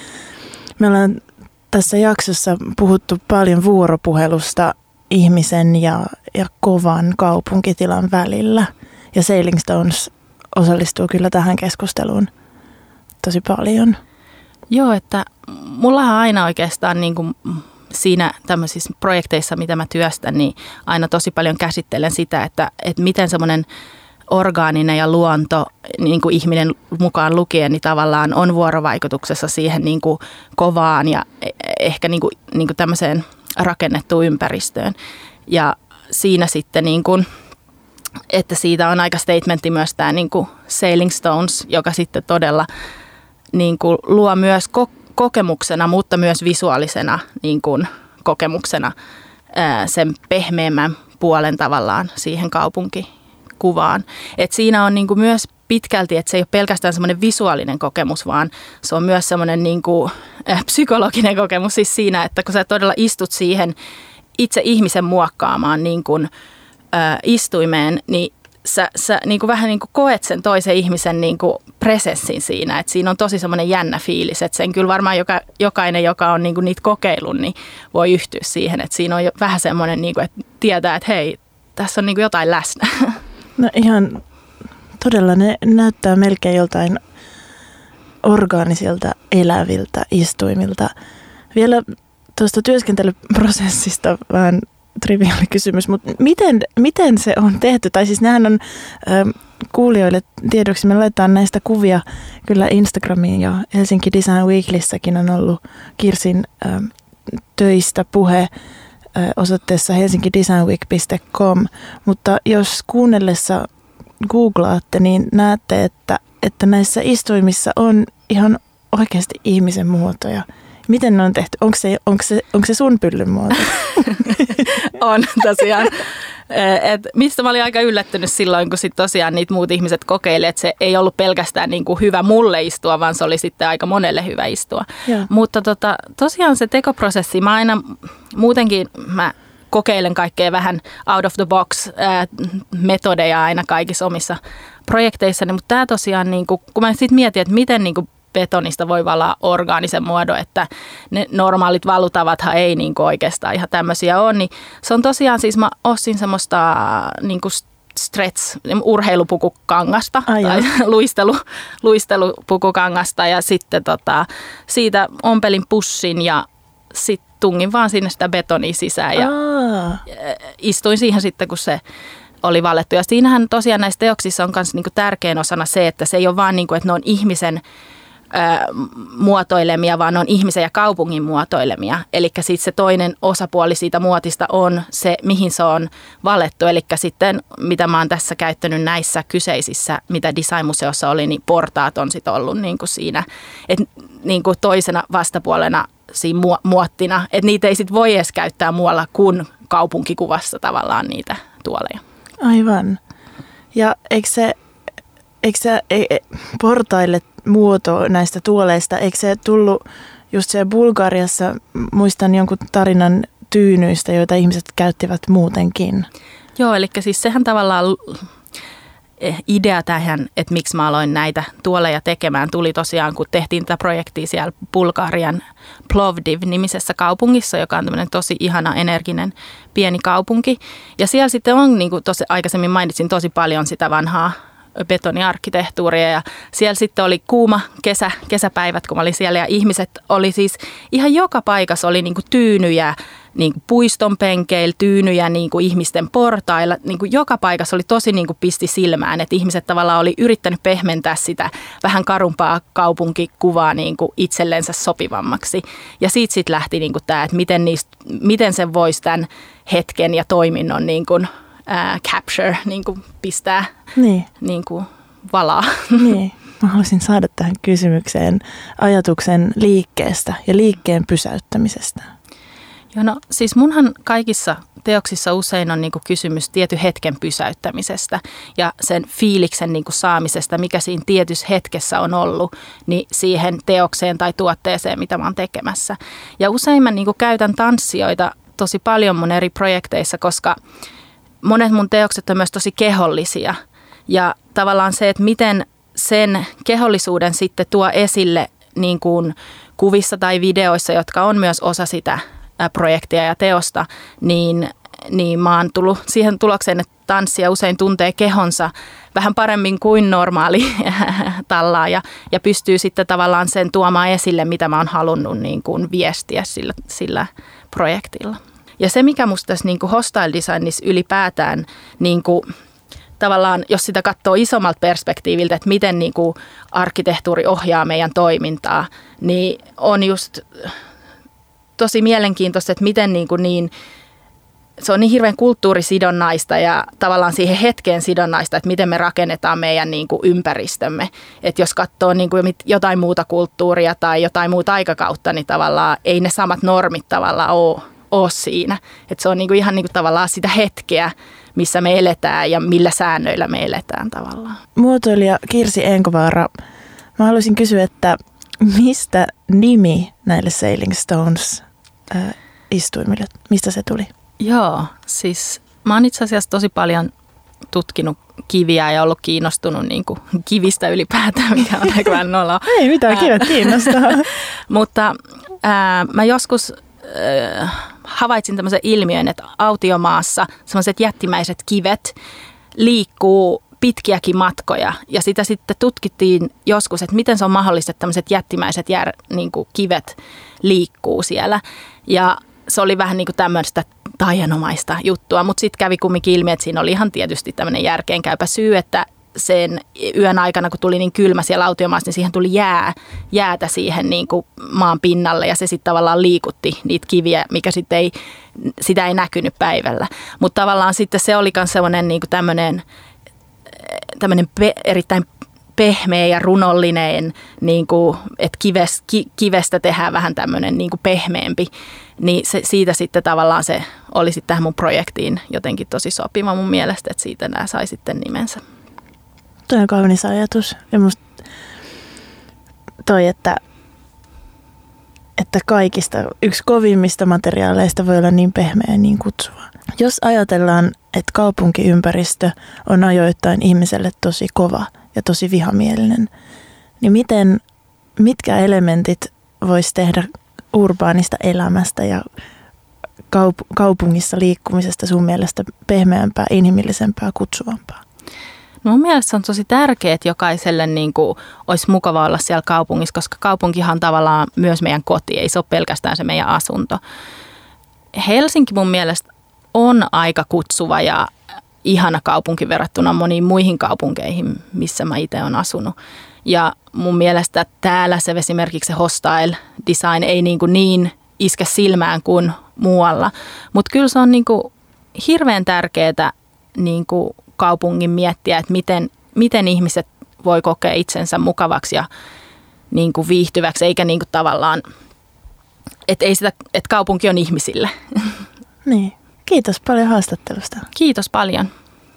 me ollaan tässä jaksossa puhuttu paljon vuoropuhelusta ihmisen ja kovan kaupunkitilan välillä. Ja Sailing Stones osallistuu kyllä tähän keskusteluun tosi paljon. Joo, että mullahan aina oikeastaan niin kuin siinä tämmöisissä projekteissa, mitä mä työstän, niin aina tosi paljon käsittelen sitä, että miten semmoinen orgaaninen ja luonto, niin kuin ihminen mukaan lukien, niin tavallaan on vuorovaikutuksessa siihen niin kuin kovaan ja ehkä niin kuin tämmöiseen rakennettuun ympäristöön. Ja siinä sitten, niin kuin, että siitä on aika statementti myös tämä niin kuin Sailing Stones, joka sitten todella niin kuin luo myös kokemuksena, mutta myös visuaalisena niin kuin kokemuksena sen pehmeämmän puolen tavallaan siihen kaupunkikuvaan. Et siinä on niin kuin myös pitkälti, että se ei ole pelkästään semmoinen visuaalinen kokemus, vaan se on myös semmoinen niin kuin psykologinen kokemus siis siinä, että kun sä todella istut siihen itse ihmisen muokkaamaan niin kuin istuimeen, niin sä niin kuin vähän niin kuin koet sen toisen ihmisen niin kuin presenssin siinä, että siinä on tosi semmoinen jännä fiilis, että sen kyllä varmaan jokainen, joka on niin kuin niitä kokeillut, niin voi yhtyä siihen, että siinä on jo vähän semmoinen, niin kuin, että tietää, että hei, tässä on niin kuin jotain läsnä. No ihan todella ne näyttää melkein joltain orgaanisilta eläviltä istuimilta. Vielä tuosta työskentelyprosessista vähän triviaali kysymys, mutta miten se on tehty? Tai siis nämähän on kuulijoille tiedoksi, me laitetaan näistä kuvia kyllä Instagramiin ja Helsinki Design Weeklissäkin on ollut Kirsin töistä puhe osoitteessa helsinkidesignweek.com, mutta jos kuunnellessa googlaatte, niin näette, että näissä istuimissa on ihan oikeasti ihmisen muotoja. Miten ne on tehty? Onko se sun pyllyn muoto? On tosiaan. Mistä mä olin aika yllättynyt silloin, kun sit tosiaan niitä muut ihmiset kokeilivat, että se ei ollut pelkästään niin kuin hyvä mulle istua, vaan se oli sitten aika monelle hyvä istua. Joo. Mutta tosiaan se tekoprosessi, muutenkin mä kokeilen kaikkea vähän out of the box metodeja aina kaikissa omissa projekteissani, mutta tämä tosiaan, niin kun mä sitten mietin, että miten niin kuin betonista voi valaa orgaanisen muodon, että ne normaalit valutavathan ei niin kuin oikeastaan ihan tämmöisiä ole, niin se on tosiaan siis mä ostin semmoista niin kuin urheilupukukangasta tai luistelupukukangasta ja sitten siitä ompelin pussin ja sitten tungin vaan sinne sitä betonia sisään ja istuin siihen sitten, kun se oli valettu. Ja siinähän tosiaan näissä teoksissa on myös niinku tärkein osana se, että se ei ole vaan, niinku, että ne on ihmisen muotoilemia, vaan ne on ihmisen ja kaupungin muotoilemia. Eli sitten se toinen osapuoli siitä muotista on se, mihin se on valettu. Eli sitten, mitä mä oon tässä käyttänyt näissä kyseisissä, mitä Design-museossa oli, niin portaat on sitten ollut niinku siinä, että niinku toisena vastapuolena siinä muottina, että niitä ei sitten voi edes käyttää muualla kuin kaupunkikuvassa tavallaan niitä tuoleja. Aivan. Ja eikö se portaille muoto näistä tuoleista, eikö se tullut just siellä Bulgariassa, muistan jonkun tarinan tyynyistä, joita ihmiset käyttivät muutenkin? Joo, eli siis sehän tavallaan idea tähän, että miksi mä aloin näitä tuoleja tekemään, tuli tosiaan, kun tehtiin tätä projektia siellä Bulgarian Plovdiv-nimisessä kaupungissa, joka on tämmöinen tosi ihana, energinen, pieni kaupunki. Ja siellä sitten on, niin kuin aikaisemmin mainitsin, tosi paljon sitä vanhaa betoniarkkitehtuuria ja siellä sitten oli kuuma kesäpäivät, kun mä olin siellä ja ihmiset oli siis ihan joka paikassa oli niinku tyynyjä niinku puiston penkeillä, tyynyjä niinku ihmisten portailla, niinku joka paikassa oli tosi niinku pisti silmään, että ihmiset tavallaan oli yrittänyt pehmentää sitä vähän karumpaa kaupunkikuvaa niinku itsellensä sopivammaksi ja siitä sitten lähti niinku tämä, että miten se voisi tämän hetken ja toiminnon niinku capture, niin kuin pistää niin kuin valaa. Niin. Mä haluaisin saada tähän kysymykseen ajatuksen liikkeestä ja liikkeen pysäyttämisestä. Joo, no siis munhan kaikissa teoksissa usein on niin kuin kysymys tietyn hetken pysäyttämisestä ja sen fiiliksen niin kuin saamisesta, mikä siinä tietyssä hetkessä on ollut, niin siihen teokseen tai tuotteeseen, mitä mä oon tekemässä. Ja usein mä niin kuin käytän tanssijoita tosi paljon mun eri projekteissa, koska monet mun teokset on myös tosi kehollisia ja tavallaan se, että miten sen kehollisuuden sitten tuo esille niin kuin kuvissa tai videoissa, jotka on myös osa sitä projektia ja teosta, niin mä oon tullut siihen tulokseen, että tanssija usein tuntee kehonsa vähän paremmin kuin normaali tallaaja ja pystyy sitten tavallaan sen tuomaan esille, mitä mä oon halunnut niin kuin viestiä sillä projektilla. Ja se, mikä musta tässä niin kuin hostile designissa ylipäätään, niin kuin, tavallaan jos sitä katsoo isommalta perspektiiviltä, että miten niin kuin arkkitehtuuri ohjaa meidän toimintaa, niin on just tosi mielenkiintoista, että miten se on niin hirveän kulttuurisidonnaista ja tavallaan siihen hetkeen sidonnaista, että miten me rakennetaan meidän niin kuin ympäristömme. Että jos katsoo niin kuin jotain muuta kulttuuria tai jotain muuta aikakautta, niin tavallaan ei ne samat normit tavallaan ole siinä. Että se on niinku ihan niinku tavallaan sitä hetkeä, missä me eletään ja millä säännöillä me eletään tavallaan. Muotoilija Kirsi Enkovaara, mä haluaisin kysyä, että mistä nimi näille Sailing Stones istuimille, mistä se tuli? Joo, siis mä oon itse asiassa tosi paljon tutkinut kiviä ja ollut kiinnostunut niinku kivistä ylipäätään, mikä on aika vähän noloa. Ei mitään, kivet kiinnostaa. Mutta mä joskus havaitsin tämmöisen ilmiön, että autiomaassa sellaiset jättimäiset kivet liikkuu pitkiäkin matkoja. Ja sitä sitten tutkittiin joskus, että miten se on mahdollista, että tämmöiset jättimäiset niin kuin kivet liikkuu siellä. Ja se oli vähän niin kuin tämmöistä taianomaista juttua, mutta sitten kävi kumminkin ilmi, että siinä oli ihan tietysti tämmöinen järkeenkäypä syy, että sen yön aikana, kun tuli niin kylmä siellä autiomaassa, niin siihen tuli jäätä siihen niin kuin maan pinnalle ja se sitten tavallaan liikutti niitä kiviä, mikä sitten sitä ei näkynyt päivällä. Mutta tavallaan sitten se oli myös sellainen niin kuin tämmöinen erittäin pehmeä ja runollinen, niin kuin, että kivestä tehdään vähän tämmöinen niin kuin pehmeämpi, niin siitä sitten tavallaan se oli sitten tähän mun projektiin jotenkin tosi sopiva mun mielestä, että siitä nämä sai sitten nimensä. Tuo on kaunis ajatus. Ja musta toi, että kaikista yksi kovimmista materiaaleista voi olla niin pehmeä ja niin kutsuva. Jos ajatellaan, että kaupunkiympäristö on ajoittain ihmiselle tosi kova ja tosi vihamielinen, niin mitkä elementit voisi tehdä urbaanista elämästä ja kaupungissa liikkumisesta sun mielestä pehmeämpää, inhimillisempää, kutsuvampaa? No mun mielestä on tosi tärkeää, että jokaiselle niin kuin olisi mukava olla siellä kaupungissa, koska kaupunkihan on tavallaan myös meidän koti, ei se ole pelkästään se meidän asunto. Helsinki mun mielestä on aika kutsuva ja ihana kaupunki verrattuna moniin muihin kaupunkeihin, missä mä itse olen asunut. Ja mun mielestä täällä se esimerkiksi se hostile design ei niin iske silmään kuin muualla. Mutta kyllä se on niin kuin hirveän tärkeää niin kuin kaupungin miettiä, että miten ihmiset voi kokea itsensä mukavaksi ja niin kuin viihtyväksi, eikä niin kuin tavallaan, että kaupunki on ihmisille. Niin. Kiitos paljon haastattelusta. Kiitos paljon.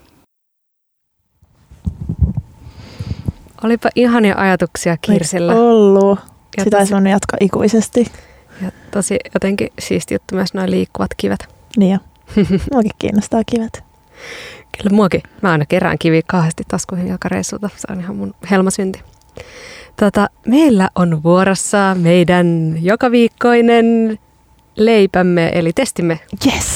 Olipa ihania ajatuksia Kirsillä. Ollut. Sitä olisi voinut jatkaa ikuisesti. Ja tosi jotenkin siisti juttu myös nuo liikkuvat kivet. Niin jo. Muakin kiinnostaa kivet. Kyllä muakin. Mä aina kerään kiviä kahdesti taskuihin joka reissulta. Se on ihan mun helmasynti. Meillä on vuorossa meidän jokaviikkoinen leipämme, eli testimme. Yes!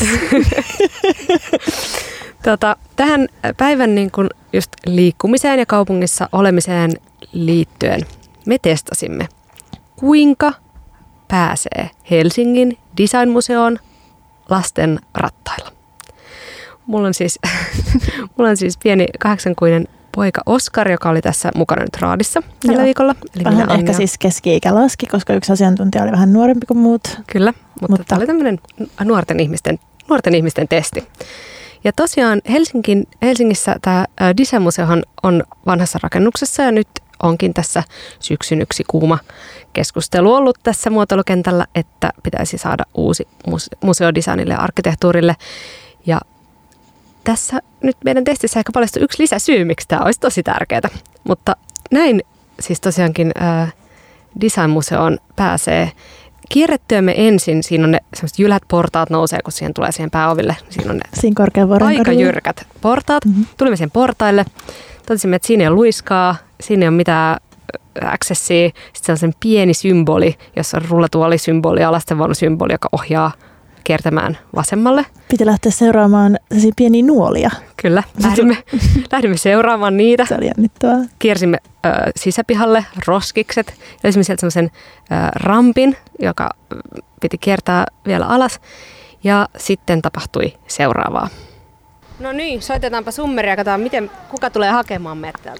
Tähän päivän niin kun just liikkumiseen ja kaupungissa olemiseen liittyen me testasimme, kuinka pääsee Helsingin Designmuseoon lasten rattailla. Mulla on siis pieni 8-kuinen poika Oskar, joka oli tässä mukana nyt raadissa tällä viikolla. Eli vähän ehkä siis keski-ikä laski, koska yksi asiantuntija oli vähän nuorempi kuin muut. Kyllä, mutta tämä oli tämmöinen nuorten ihmisten testi. Ja tosiaan Helsingissä tämä Designmuseohan on vanhassa rakennuksessa ja nyt onkin tässä syksyn yksi kuuma keskustelu ollut tässä muotoilukentällä, että pitäisi saada uusi museodesignille ja arkkitehtuurille. Ja tässä nyt meidän testissä ehkä paljastui yksi lisäsyy, miksi tämä olisi tosi tärkeää. Mutta näin siis tosiaankin Designmuseoon pääsee kierrettyämme ensin. Siinä on ne sellaiset jylhät portaat nousee, kun siihen tulee siihen pääoville. Siinä on ne aika jyrkät portaat. Mm-hmm. Tulimme siihen portaille. Totesimme, että siinä ei ole luiskaa, siinä ei ole mitään accessia. Sitten se on sen pieni symboli, jossa on rullatuolisymboli ja lastenvaunusymboli, joka ohjaa kiertämään vasemmalle. Piti lähteä seuraamaan pieniä nuolia. Kyllä, lähdimme seuraamaan niitä. Se oli jännittävää. Kiersimme sisäpihalle roskikset. Löysimme sieltä semmoisen rampin, joka piti kiertää vielä alas. Ja sitten tapahtui seuraavaa. No niin, soitetaanpa summeria ja katsotaan, kuka tulee hakemaan meidät täältä.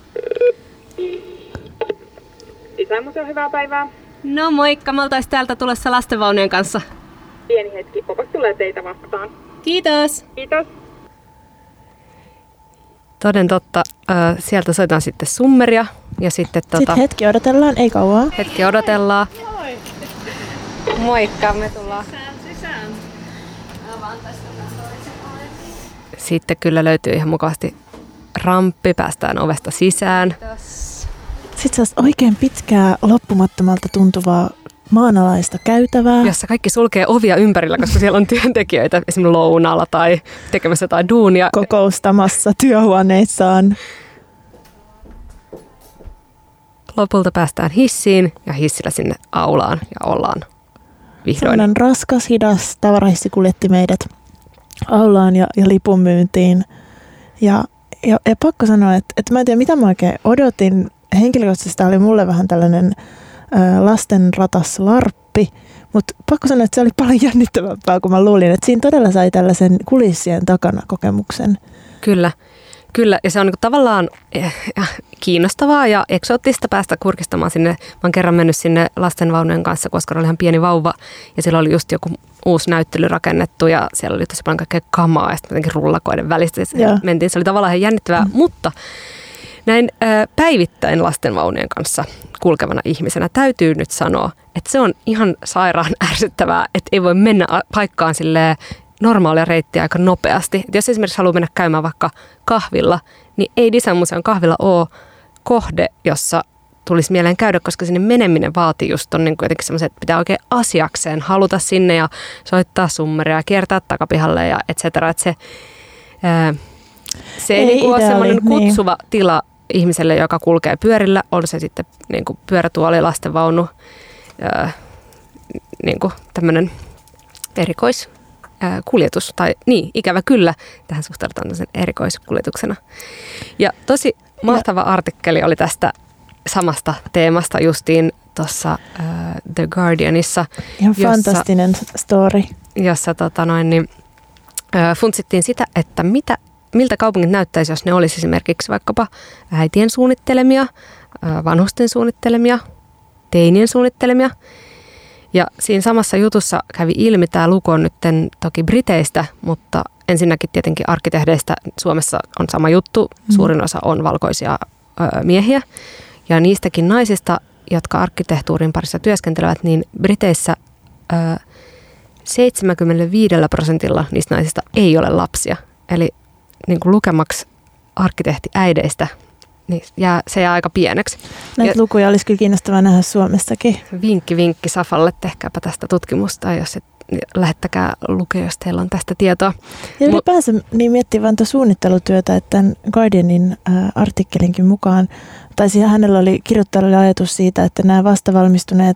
Designmuseo, hyvää päivää. No moikka, me oltaisiin täältä tulossa lastenvaunujen kanssa. Pieni hetki, Popas tulee teitä vastaan. Kiitos. Kiitos. Toden totta, sieltä soitetaan sitten summeria ja sitten Sitten hetki odotellaan, ei kauaa. Hetki odotellaan. Moi. Moikka, me tullaan. Sisään. Sitten kyllä löytyy ihan mukavasti ramppi, päästään ovesta sisään. Sitten saa oikein pitkää, loppumattomalta tuntuvaa maanalaista käytävää. Jossa kaikki sulkee ovia ympärillä, koska siellä on työntekijöitä esimerkiksi lounaalla tai tekemässä jotain duunia. Kokoustamassa työhuoneissaan. Lopulta päästään hissiin ja hissillä sinne aulaan ja ollaan vihdoin. Sellainen raskas, hidas tavarahissi kuljetti meidät aulaan ja lipunmyyntiin. Ja Ja pakko sanoa, että mä en tiedä mitä mä oikein odotin. Henkilökohtaisesti tämä oli mulle vähän tällainen lastenratas larppi, mutta pakko sanoa, että se oli paljon jännittävämpää kuin mä luulin. Että siinä todella sai tällaisen kulissien takana kokemuksen. Kyllä, ja se on niin tavallaan kiinnostavaa ja eksoottista päästä kurkistamaan sinne. Mä oon kerran mennyt sinne lastenvaunujen kanssa, koska oli ihan pieni vauva ja siellä oli just joku uusi näyttely rakennettu ja siellä oli tosi paljon kaikkea kamaa ja sitten jotenkin rullakoiden välistä mentiin. Se oli tavallaan ihan jännittävää, mutta näin päivittäin lastenvaunujen kanssa kulkevana ihmisenä täytyy nyt sanoa, että se on ihan sairaan ärsyttävää, että ei voi mennä paikkaan silleen normaalia reittiä aika nopeasti. Et jos esimerkiksi haluaa mennä käymään vaikka kahvilla, niin ei Designmuseon kahvilla ole kohde, jossa tulisi mieleen käydä, koska sinne meneminen vaatii just on niin jotenkin semmoisen, että pitää oikein asiakseen haluta sinne ja soittaa summeria ja kiertää takapihalle ja et cetera. Että se ei niin ole semmoinen kutsuva tila ihmiselle, joka kulkee pyörillä, on se sitten niin kuin pyörätuoli, lastenvaunu, niin kuin tämmöinen erikoiskuljetus. Tai niin, ikävä kyllä, tähän suhtaudutaan tämmöisen erikoiskuljetuksena. Ja tosi mahtava artikkeli oli tästä samasta teemasta justiin tuossa The Guardianissa. Ihan fantastinen story. Jossa funtsittiin sitä, että miltä kaupungit näyttäisi, jos ne olisi esimerkiksi vaikkapa äitien suunnittelemia, vanhusten suunnittelemia, teinien suunnittelemia. Ja siinä samassa jutussa kävi ilmi, tämä luku on nyt toki Briteistä, mutta ensinnäkin tietenkin arkkitehdeistä Suomessa on sama juttu. Suurin osa on valkoisia miehiä. Ja niistäkin naisista, jotka arkkitehtuurin parissa työskentelevät, niin Briteissä 75% niistä naisista ei ole lapsia. Eli niin kuin lukemaksi arkkitehtiäideistä, niin se jää aika pieneksi. Näitä lukuja olisi kyllä kiinnostavaa nähdä Suomessakin. Vinkki Safalle, tehkääpä tästä tutkimusta, jos et, lähettäkää lukea, jos teillä on tästä tietoa. Ja ylipäänsä niin miettii vaan suunnittelutyötä, että tämän Guardianin artikkelinkin mukaan, tai hänellä oli kirjoittajalla ajatus siitä, että nämä vastavalmistuneet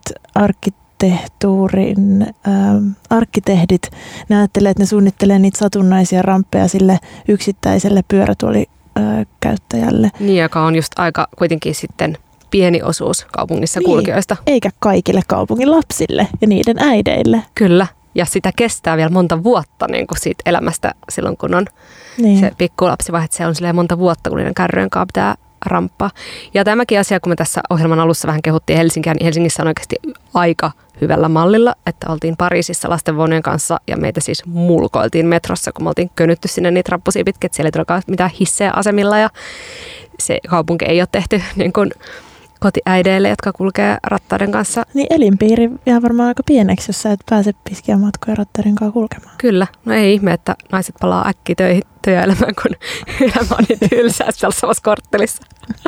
arkkitehdit, ne ajattelee, että ne suunnittelee niitä satunnaisia ramppeja sille yksittäiselle pyörätuolikäyttäjälle. Niin, joka on just aika kuitenkin sitten pieni osuus kaupungissa kulkijoista. Eikä kaikille kaupungin lapsille ja niiden äideille. Kyllä, ja sitä kestää vielä monta vuotta niin kuin siitä elämästä silloin, kun on se pikkulapsivaihe, että se on silleen monta vuotta, kun niiden kärryjen kanssa pitää ramppaa. Ja tämäkin asia, kun me tässä ohjelman alussa vähän kehuttiin Helsinkiä, niin Helsingissä on oikeasti aika hyvällä mallilla, että oltiin Pariisissa lastenvaunujen kanssa ja meitä siis mulkoiltiin metrossa, kun me oltiin könytty sinne niitä rappusia pitkin, että siellä ei tulekaan mitään hissejä asemilla ja se kaupunki ei ole tehty niin kuin kotiäideille, jotka kulkee rattaiden kanssa. Niin elinpiiri jää varmaan aika pieneksi, jos sä et pääse piskiä matkoja rattaiden kanssa kulkemaan. Kyllä. No ei ihme, että naiset palaa äkkiä työelämään, kun elämä on niin tylsää samassa korttelissa.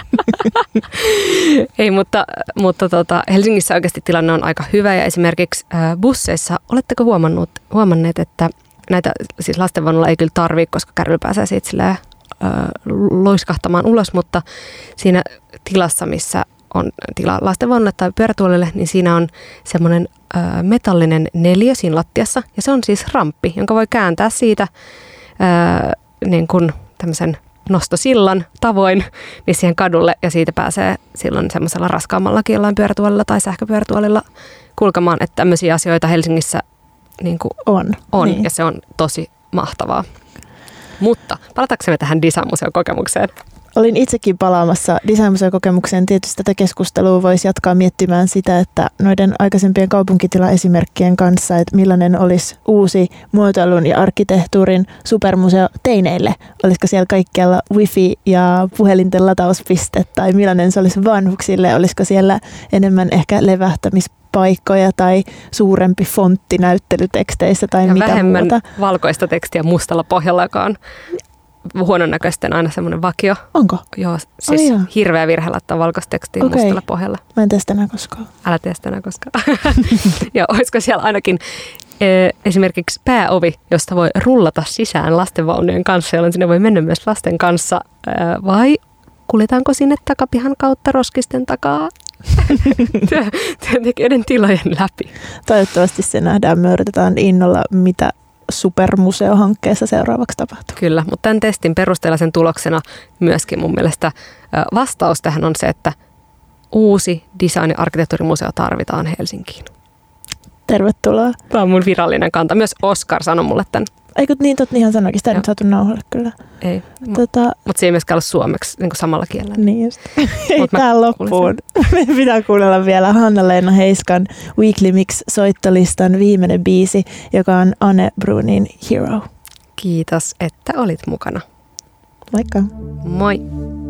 Ei, mutta Helsingissä oikeasti tilanne on aika hyvä ja esimerkiksi busseissa, oletteko huomanneet, että näitä siis lastenvaunulla ei kyllä tarvitse, koska kärryllä pääsee siitä silleen loiskahtamaan ulos, mutta siinä tilassa, missä on tila lastenvaunulle tai pyörätuolille, niin siinä on semmoinen metallinen neliö siinä lattiassa ja se on siis ramppi, jonka voi kääntää siitä niin kuin tämmöisen nostosillan tavoin niin siihen kadulle ja siitä pääsee silloin semmoisella raskaammallakin jollain pyörätuolilla tai sähköpyörätuolilla kulkemaan, että tämmöisiä asioita Helsingissä niin kuin on niin. Ja se on tosi mahtavaa. Mutta palataksemme tähän Designmuseon kokemukseen. Olin itsekin palaamassa Designmuseon kokemukseen. Tietysti tätä keskustelua voisi jatkaa miettimään sitä, että noiden aikaisempien kaupunkitilaesimerkkien kanssa, että millainen olisi uusi muotoilun ja arkkitehtuurin supermuseo teineille. Olisiko siellä kaikkialla wifi ja puhelinten latauspiste tai millainen se olisi vanhuksille? Olisiko siellä enemmän ehkä levähtämispaikkoja tai suurempi fontti näyttelyteksteissä tai ja mitä vähemmän muuta? Valkoista tekstiä mustalla pohjalla, joka on huonon näköisten aina semmoinen vakio. Onko? Joo, siis hirveä virhe laittaa valkoista tekstiä mustalla pohjalla. Mä en tee sitä enää koskaan. Älä tee sitä enää koskaan. Ja olisiko siellä ainakin esimerkiksi pääovi, josta voi rullata sisään lastenvaunujen kanssa, jolloin sinne voi mennä myös lasten kanssa, vai kuljetaanko sinne takapihan kautta roskisten takaa työntekijöiden tilojen läpi? Toivottavasti se nähdään. Me odotetaan innolla, mitä supermuseohankkeessa seuraavaksi tapahtuu. Kyllä, mutta tämän testin perusteella sen tuloksena myöskin mun mielestä vastaus tähän on se, että uusi design- ja arkkitehtuurimuseo tarvitaan Helsinkiin. Tervetuloa. Tämä on mun virallinen kanta. Myös Oskar sanoi mulle tämän. Eikö niin, ihan sanoikin. Sitä ei nyt saatu nauhalle kyllä. Ei, mutta se ei myöskään ole suomeksi niin kuin samalla kielellä. Niin just. Ei tää loppuun. Me pitää kuunnella vielä Hanna-Leena Heiskan Weekly Mix-soittolistan viimeinen biisi, joka on Anne Brunin Hero. Kiitos, että olit mukana. Moikka. Moi.